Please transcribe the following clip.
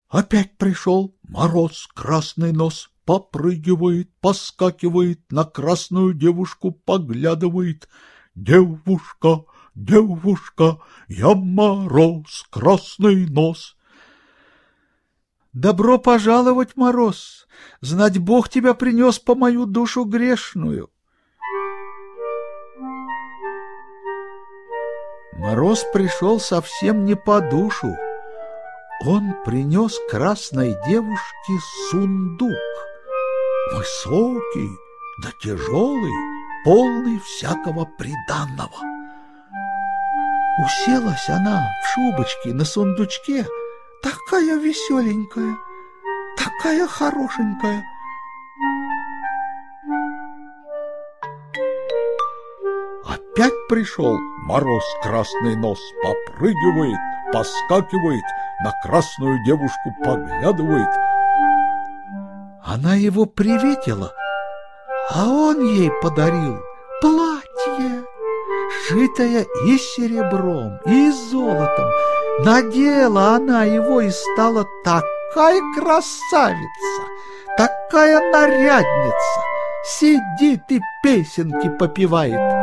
Опять пришел Мороз красный нос, попрыгивает, поскакивает, на красную девушку поглядывает. Девушка, девушка, я Мороз красный нос. Добро пожаловать, Мороз! Знать Бог тебя принес по мою душу грешную. Мороз пришел совсем не по душу. Он принес красной девушке сундук, высокий да тяжелый, полный всякого приданного. Уселась она в шубочке на сундучке, такая веселенькая, такая хорошенькая. Опять пришел Мороз красный нос, попрыгивает, поскакивает, на красную девушку поглядывает. Она его приветила, а он ей подарил платье, шитое и серебром, и золотом. Надела она его и стала такая красавица, такая нарядница, сидит и песенки попевает.